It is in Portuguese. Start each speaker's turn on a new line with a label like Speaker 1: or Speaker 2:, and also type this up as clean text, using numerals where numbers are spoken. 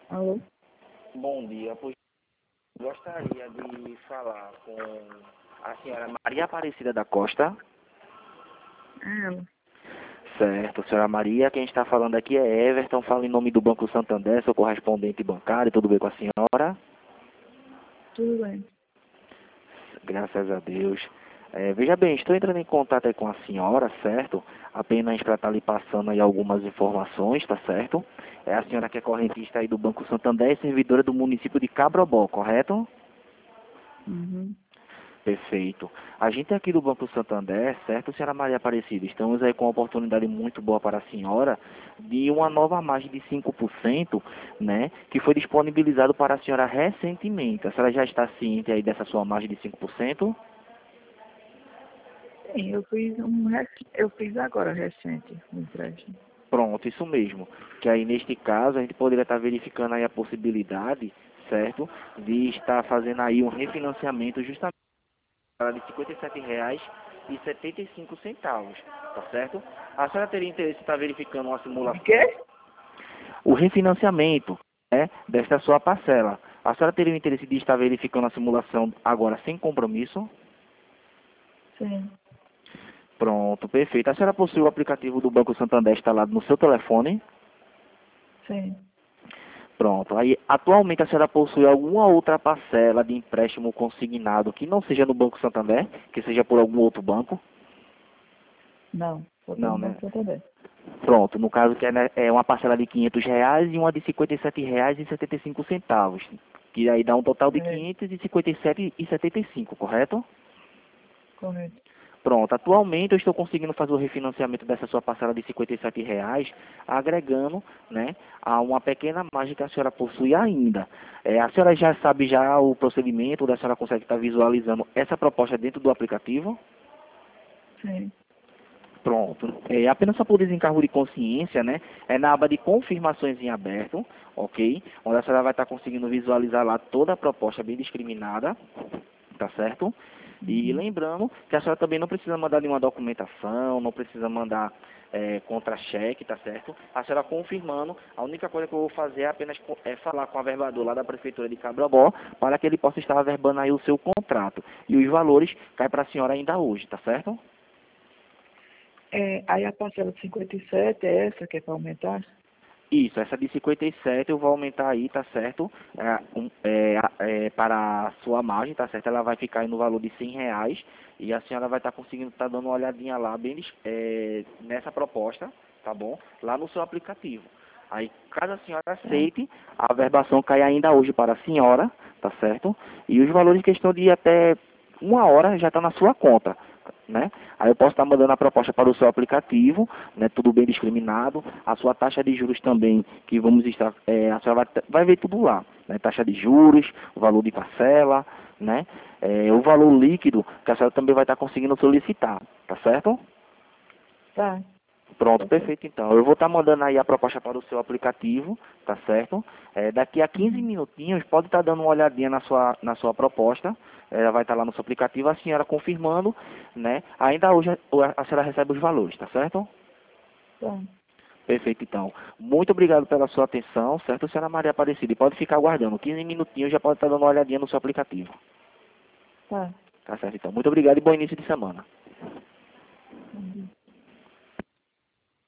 Speaker 1: Alô?
Speaker 2: Bom dia, pois gostaria de falar com a senhora Maria Aparecida da Costa.
Speaker 1: É ela.
Speaker 2: Certo, senhora Maria, quem está falando aqui é Everton, fala em nome do Banco Santander, sou correspondente bancário, tudo bem com a senhora?
Speaker 1: Tudo bem.
Speaker 2: Graças a Deus. Veja bem, estou entrando em contato aí com a senhora, certo? Apenas para estar lhe passando aí algumas informações, tá certo? É a senhora que é correntista aí do Banco Santander e servidora do município de Cabrobó, correto?
Speaker 1: Uhum.
Speaker 2: Perfeito. A gente aqui do Banco Santander, certo, senhora Maria Aparecida, estamos aí com uma oportunidade muito boa para a senhora de uma nova margem de 5%, né, que foi disponibilizado para a senhora recentemente. A senhora já está ciente aí dessa sua margem de 5%?
Speaker 1: Sim, eu fiz agora recente o empréstimo.
Speaker 2: Pronto, isso mesmo. Que aí neste caso a gente poderia estar verificando aí a possibilidade, certo, de estar fazendo aí um refinanciamento justamente de R$ 57,75, tá certo? A senhora teria interesse em estar verificando uma
Speaker 1: De
Speaker 2: simulação,
Speaker 1: quê?
Speaker 2: o refinanciamento, né, desta sua parcela. A senhora teria o interesse de estar verificando a simulação agora sem compromisso?
Speaker 1: Sim.
Speaker 2: Pronto, perfeito. A senhora possui o aplicativo do Banco Santander instalado no seu telefone?
Speaker 1: Sim.
Speaker 2: Pronto. Aí, atualmente a senhora possui alguma outra parcela de empréstimo consignado que não seja no Banco Santander, que seja por algum outro banco?
Speaker 1: Não, só tô
Speaker 2: Não,
Speaker 1: no
Speaker 2: né?
Speaker 1: Banco Santander.
Speaker 2: Pronto, no caso que é, né, é uma parcela de R$ 500 e uma de R$ 57,75, que aí dá um total de
Speaker 1: É,
Speaker 2: 557,75, correto?
Speaker 1: correto.
Speaker 2: Pronto, atualmente eu estou conseguindo fazer o refinanciamento dessa sua parcela de R$ 57, agregando, né, a uma pequena margem que a senhora possui ainda. A senhora já sabe já o procedimento, da senhora consegue estar visualizando essa proposta dentro do aplicativo?
Speaker 1: Sim.
Speaker 2: Pronto. Apenas só por desencargo de consciência, né? É na aba de confirmações em aberto, ok? Onde a senhora vai estar conseguindo visualizar lá toda a proposta bem discriminada, tá certo? E
Speaker 1: Uhum.
Speaker 2: lembrando que a senhora também não precisa mandar nenhuma documentação, não precisa mandar contra-cheque, tá certo? A senhora confirmando, a única coisa que eu vou fazer é apenas falar com o averbador lá da Prefeitura de Cabrobó, para que ele possa estar averbando aí o seu contrato. E os valores caem para a senhora ainda hoje, tá certo?
Speaker 1: Aí a parcela de 57 é essa que é para aumentar?
Speaker 2: Isso, essa de 57 eu vou aumentar aí, tá certo? Para a sua margem, tá certo? Ela vai ficar aí no valor de R$ 100 e a senhora vai estar conseguindo estar dando uma olhadinha lá bem nessa proposta, tá bom? Lá no seu aplicativo. Aí, caso a senhora
Speaker 1: Tá.
Speaker 2: aceite, a verbação cai ainda hoje para a senhora, tá certo? E os valores em questão de até uma hora já está na sua conta, né? Aí eu posso estar mandando a proposta para o seu aplicativo, né? Tudo bem discriminado, a sua taxa de juros também, que vamos estar, a senhora vai ver tudo lá, né? Taxa de juros, o valor de parcela, né? O valor líquido que a senhora também vai estar conseguindo solicitar, tá certo?
Speaker 1: Tá.
Speaker 2: Pronto,
Speaker 1: Tá certo.
Speaker 2: perfeito então. Eu vou estar mandando aí a proposta para o seu aplicativo, tá certo? Daqui a 15
Speaker 1: Uhum.
Speaker 2: minutinhos, pode estar dando uma olhadinha na sua proposta. Ela vai estar lá no seu aplicativo, a senhora confirmando, né? Ainda hoje a senhora recebe os valores, tá certo?
Speaker 1: Tá.
Speaker 2: Perfeito então. Muito obrigado pela sua atenção, certo, senhora Maria Aparecida? E pode ficar aguardando. 15 minutinhos já pode estar dando uma olhadinha no seu aplicativo.
Speaker 1: Tá.
Speaker 2: Tá certo então. Muito obrigado e bom início de semana.